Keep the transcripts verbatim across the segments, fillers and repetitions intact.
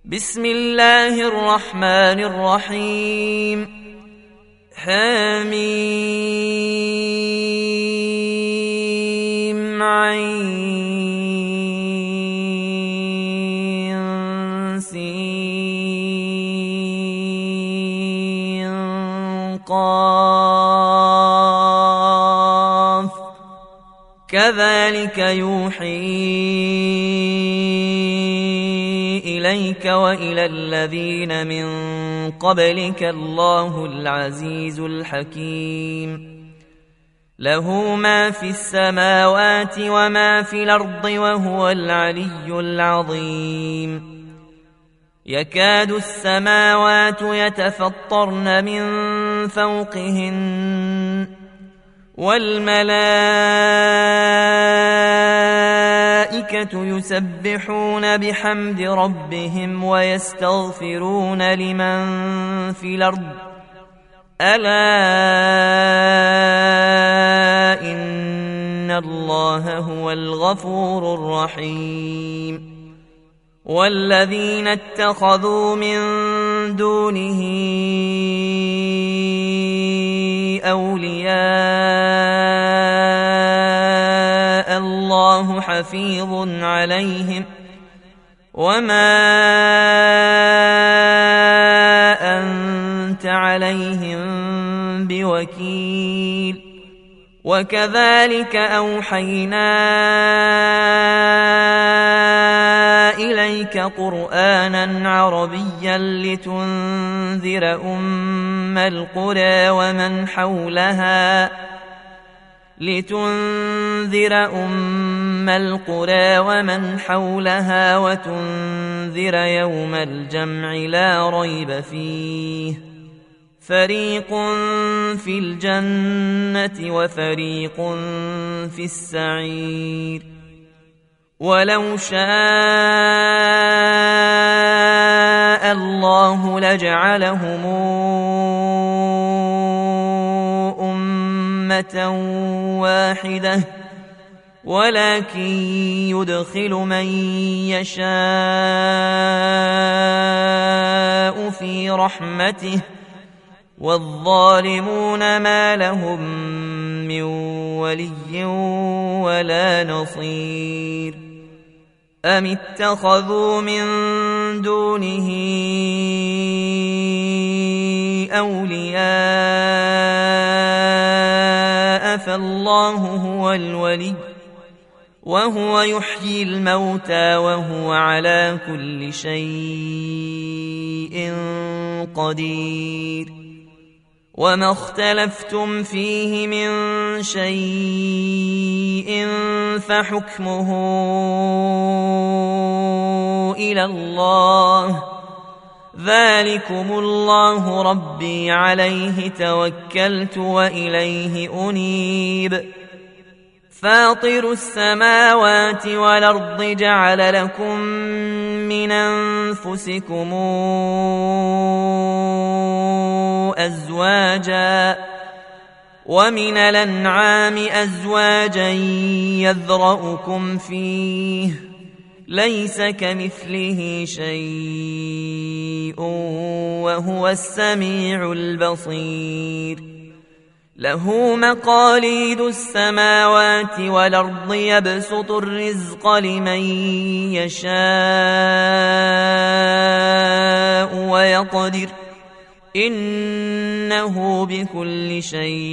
بسم الله الرحمن الرحيم حميم عين سين قاف كذلك يوحي إليك وإلى الذين من قبلك الله العزيز الحكيم له ما في السماوات وما في الأرض وهو العلي العظيم يكاد السماوات يتفطرن من فوقهن والملائكة يسبحون بحمد ربهم ويستغفرون لمن في الأرض ألا إن الله هو الغفور الرحيم والذين اتخذوا من دونه أولياء الله حفيظ عليهم وما أنت عليهم بوكيل وكذلك أوحينا إليك قرآنا عربيا لتنذر أم القرى ومن حولها لتنذر أم القرى ومن حولها وتنذر يوم الجمع لا ريب فيه فريق في الجنة وفريق في السعير ولو شاء الله لجعلهم أمة واحدة ولكن يدخل من يشاء في رحمته والظالمون ما لهم من ولي ولا نصير أم اتخذوا من دونه أولياء فالله هو الولي وهو يحيي الموتى وهو على كل شيء قدير وما اختلفتم فيه من شيء فحكمه إلى الله ذلكم الله ربي عليه توكلت وإليه أنيب فاطر السماوات والأرض جعل لكم من أنفسكم أزواجا ومن الأنعام أزواجا يذرأكم فيه ليس كمثله شيء وهو السميع البصير له مقاليد السماوات والأرض يبسط الرزق لمن يشاء ويقدر إنه بكل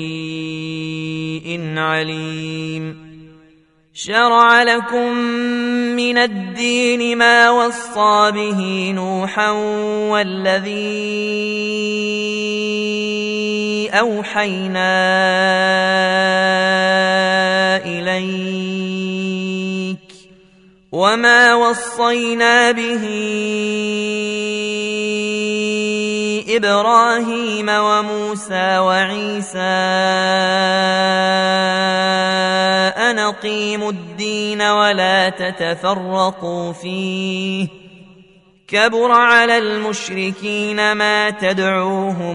شيء عليم شرع لكم من الدين ما وصى به نوحا والذي أوحينا إليك وما وصينا به إبراهيم وموسى وعيسى أن أقيموا الدين ولا تتفرقوا فيه كبر على المشركين ما تدعوهم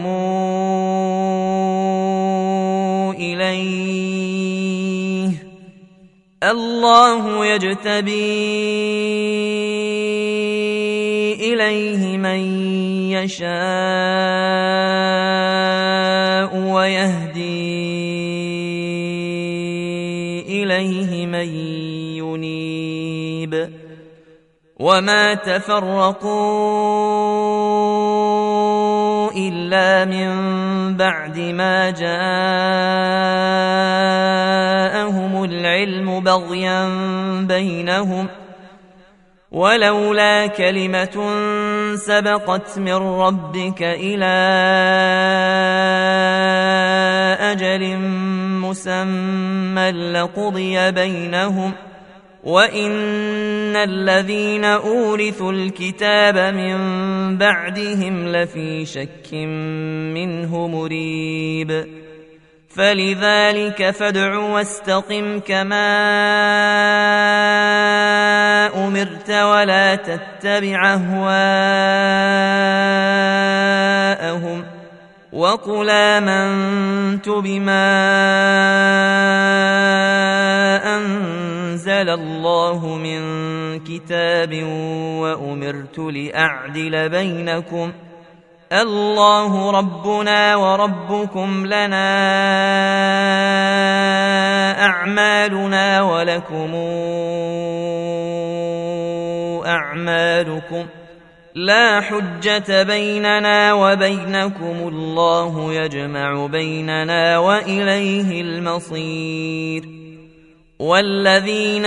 إليه الله يجتبي إليه من يشاء ويهدي إليه من ينيب وما تفرقوا إلا من بعد ما جاءهم العلم بغيا بينهم ولولا كلمة سبقت من ربك إلى أجل مسمى لقضي بينهم وإن الذين أورثوا الكتاب من بعدهم لفي شك منه مريب فلذلك فادع واستقم كما أمرت ولا تتبع أهواءهم وقل آمنت بما أنزل الله من كتاب وأمرت لأعدل بينكم الله ربنا وربكم لنا أعمالنا ولكم أعمالكم لا حجة بيننا وبينكم الله يجمع بيننا وإليه المصير والذين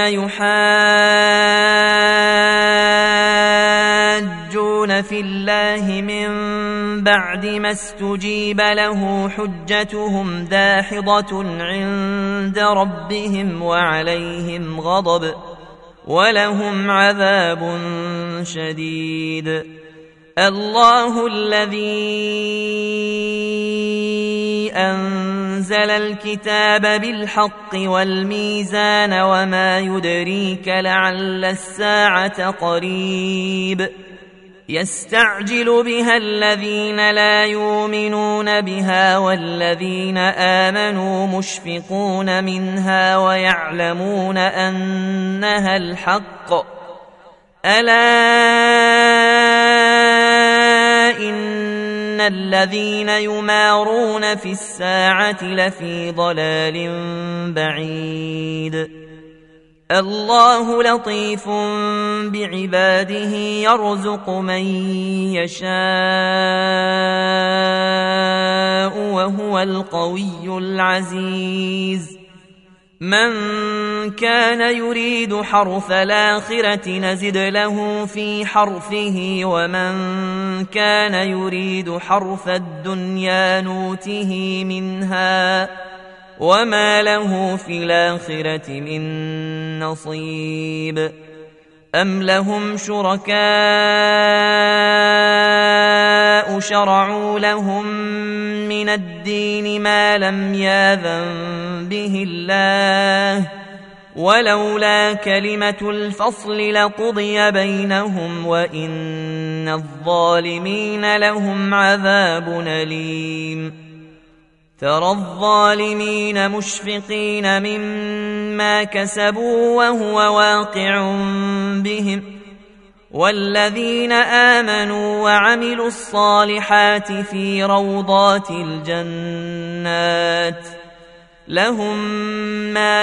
يحاجون في الله من بعد ما استجيب له حجتهم داحضة عند ربهم وعليهم غضب ولهم عذاب شديد الله الذي أنزل الكتاب بالحق والميزان وما يدريك لعل الساعة قريب يستعجل بها الذين لا يؤمنون بها والذين آمنوا مشفقون منها ويعلمون أنها الحق ألا إن الذين يمارون في الساعة لفي ضلال بعيد الله لطيف بعباده يرزق من يشاء وهو القوي العزيز من كان يريد حرث الآخرة نزد له في حرثه ومن كان يريد حرث الدنيا نوته منها وما له في الآخرة من نصيب أم لهم شركاء شرعوا لهم من الدين ما لم يأذن به الله ولولا كلمة الفصل لقضي بينهم وإن الظالمين لهم عذاب أليم ترى الظالمين مشفقين مما كسبوا وهو واقع بهم والذين آمنوا وعملوا الصالحات في روضات الجنات لهم ما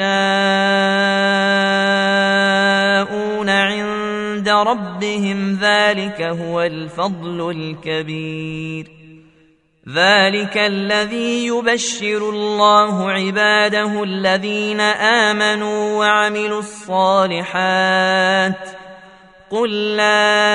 يشاءون عند ربهم ذلك هو الفضل الكبير ذلك الذي يبشر الله عباده الذين آمنوا وعملوا الصالحات قل لا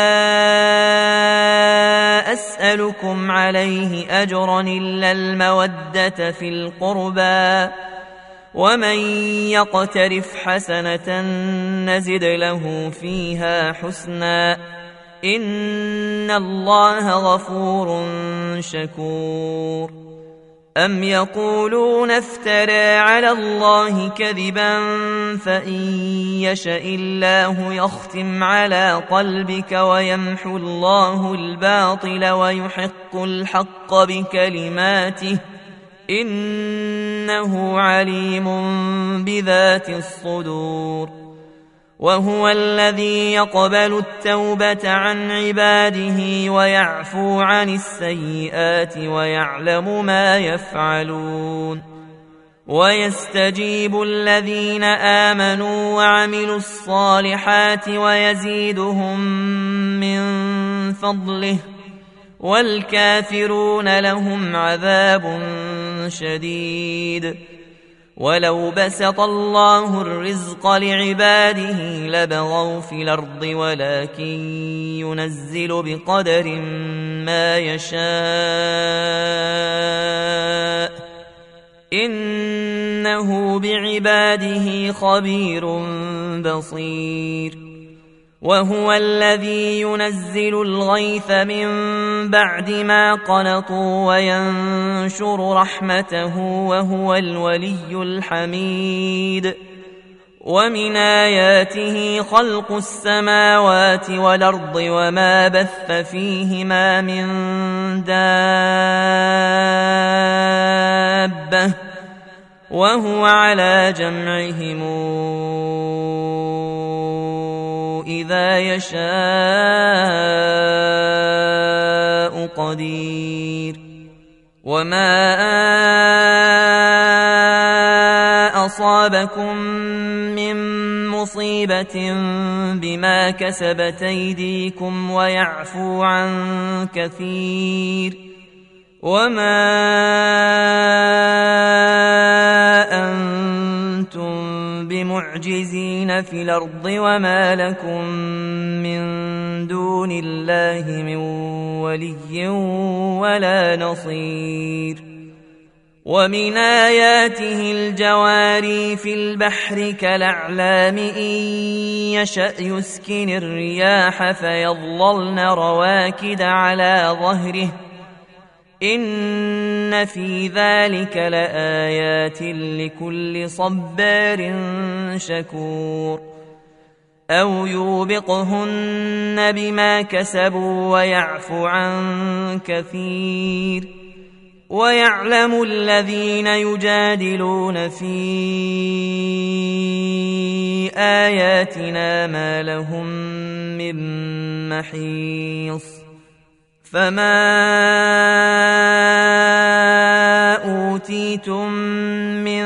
أسألكم عليه أجرا إلا المودة في القربى ومن يقترف حسنة نزد له فيها حسنا إن الله غفور شكور أم يقولون افترى على الله كذبا فإن يشأ الله يختم على قلبك ويمحو الله الباطل ويحق الحق بكلماته إنه عليم بذات الصدور وهو الذي يقبل التوبة عن عباده ويعفو عن السيئات ويعلم ما يفعلون ويستجيب الذين آمنوا وعملوا الصالحات ويزيدهم من فضله والكافرون لهم عذاب شديد ولو بسط الله الرزق لعباده لبغوا في الأرض ولكن ينزل بقدر ما يشاء إنه بعباده خبير بصير وهو الذي ينزل الغيث من بعد ما قنطوا وينشر رحمته وهو الولي الحميد ومن آياته خلق السماوات والأرض وما بث فيهما من دابة وهو على جمعهم إذا يشاء قدير وما أصابكم من مصيبة بما كسبت أيديكم ويعفو عن كثير وما أنتم بمعجزين في الأرض وما لكم من دون الله من ولي ولا نصير ومن آياته الجواري في البحر كالأعلام إن يشأ يسكن الرياح فيظللن رواكد على ظهره إن في ذلك لآيات لكل صبار شكور أو يوبقهن بما كسبوا ويعفو عن كثير ويعلم الذين يجادلون في آياتنا ما لهم من محيص فما أوتيتم من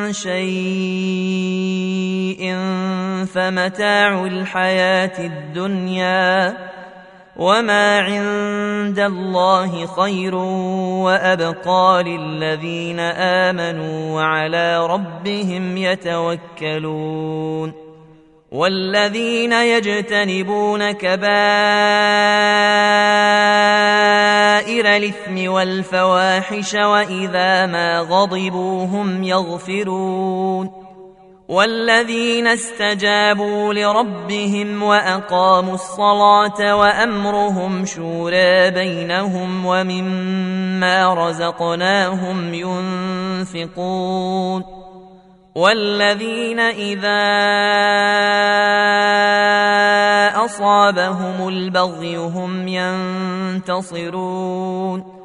شيء فمتاع الحياة الدنيا وما عند الله خير وأبقى للذين آمنوا وعلى ربهم يتوكلون والذين يجتنبون كبائر الإثم والفواحش وإذا ما غضبوا هم يغفرون والذين استجابوا لربهم وأقاموا الصلاة وأمرهم شورى بينهم ومما رزقناهم ينفقون والذين إذا أصابهم البغي هم ينتصرون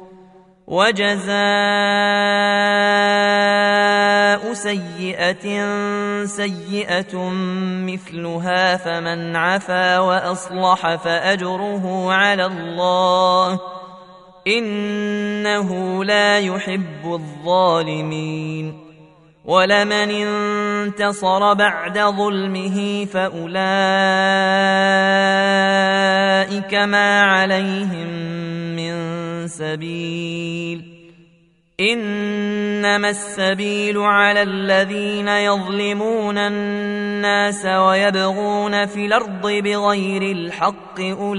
وجزاء سيئة سيئة مثلها فمن عفا وأصلح فأجره على الله إنه لا يحب الظالمين ولمن انتصر بعد ظلمه فأولئك ما عليهم من سبيل إنما السبيل على الذين يظلمون الناس ويبغون في الأرض بغير الحق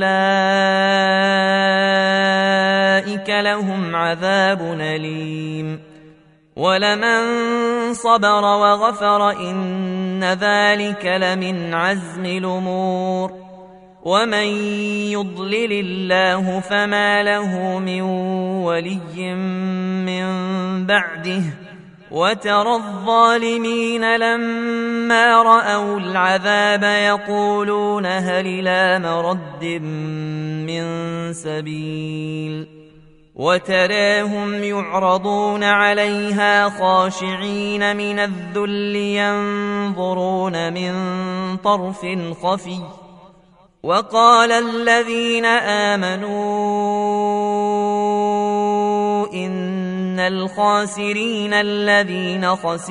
أولئك لهم عذاب أليم ولمن صبر وغفر إن ذلك لمن عزم الأمور ومن يضلل الله فما له من ولي من بعده وترى الظالمين لما رأوا العذاب يقولون هل إلى مرد من سبيل وتراهم يعرضون عليها خاشعين من الذل ينظرون من طرف خفي وقال الذين آمنوا إن الخاسرين الذين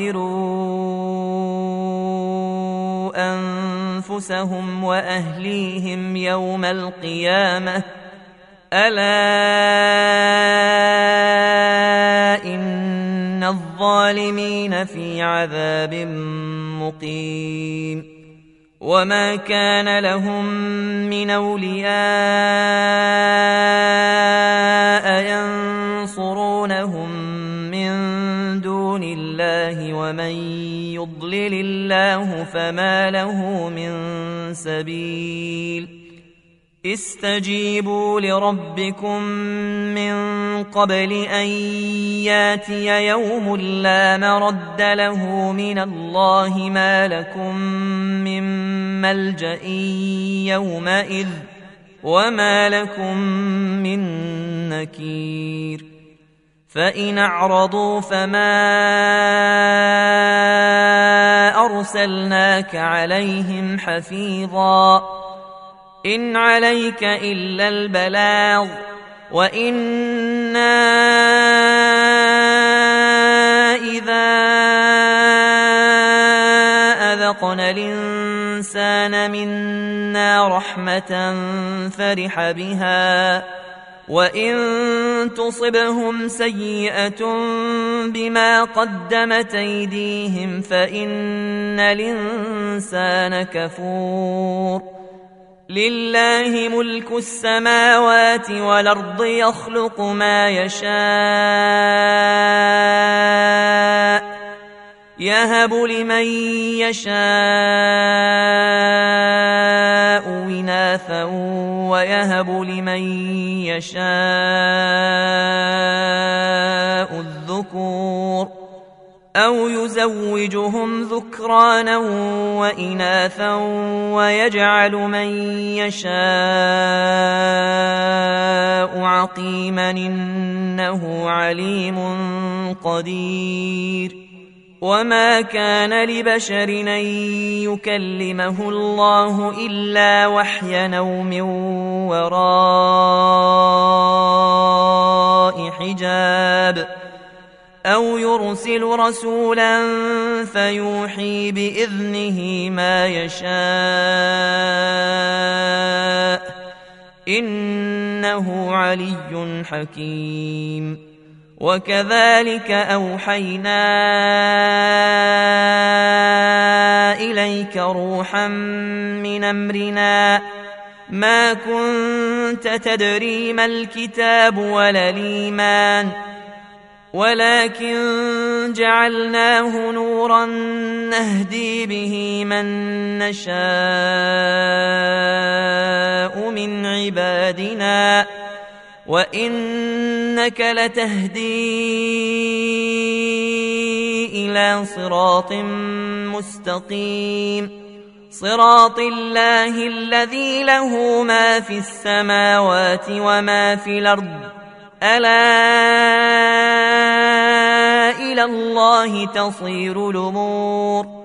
خسروا أنفسهم وأهليهم يوم القيامة ألا إن الظالمين في عذاب مقيم وما كان لهم من أولياء ينصرونهم من دون الله ومن يضلل الله فما له من سبيل استجيبوا لربكم من قبل أن ياتي يوم لا مرد له من الله ما لكم من ملجأ يومئذ وما لكم من نكير فإن أعرضوا فما أرسلناك عليهم حفيظا إن عليك إلا البلاغ وإنا إذا أذقنا الإنسان منا رحمة فرح بها وإن تصبهم سيئة بما قدمت أيديهم فإن الإنسان كفور لله ملك السماوات والأرض يخلق ما يشاء يهب لمن يشاء إناثا ويهب لمن يشاء الذكور أو يزوجهم ذكرانا وإناثا ويجعل من يشاء عقيما إنه عليم قدير وما كان لبشر أن يكلمه الله إلا وحيا أو من وراء حجاب أو يرسل رسولا فيوحي بإذنه ما يشاء إنه علي حكيم وكذلك أوحينا إليك روحا من أمرنا ما كنت تدري ما الكتاب ولا الإيمان ولكن جعلناه نورا نهدي به من نشاء من عبادنا وإنك لتهدي إلى صراط مستقيم صراط الله الذي له ما في السماوات وما في الأرض ألا إلى الله تصير الأمور